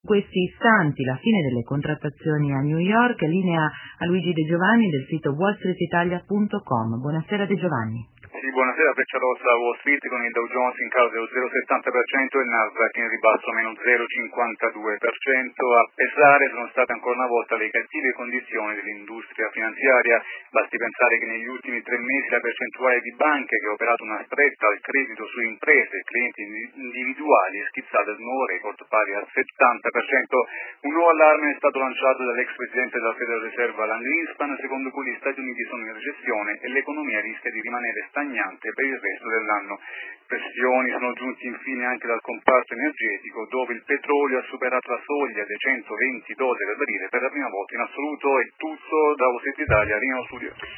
questi istanti la fine delle contrattazioni a New York. Linea a Luigi De Giovanni del sito wallstreetitalia.com. Buonasera De Giovanni. Sì, buonasera. Freccia rossa Wall Street con il Dow Jones in calo dello 0,70% e il Nasdaq in ribasso meno 0,52%. A pesare sono state ancora una volta le cattive condizioni dell'industria finanziaria. Basti pensare che negli ultimi 3 mesi la percentuale di banche che ha operato una stretta al credito su imprese e clienti individuali è schizzata al nuovo record pari al 70%. Un nuovo allarme è stato lanciato dall'ex presidente della Federal Reserve Alan Greenspan, secondo cui gli Stati Uniti sono in recessione e l'economia rischia di rimanere stagnante per il resto dell'anno. Pressioni sono giunti infine anche dal comparto energetico, dove il petrolio ha superato la soglia dei $120 al barile per la prima volta in assoluto. È tutto da Wall Street Italia, Rino Studio.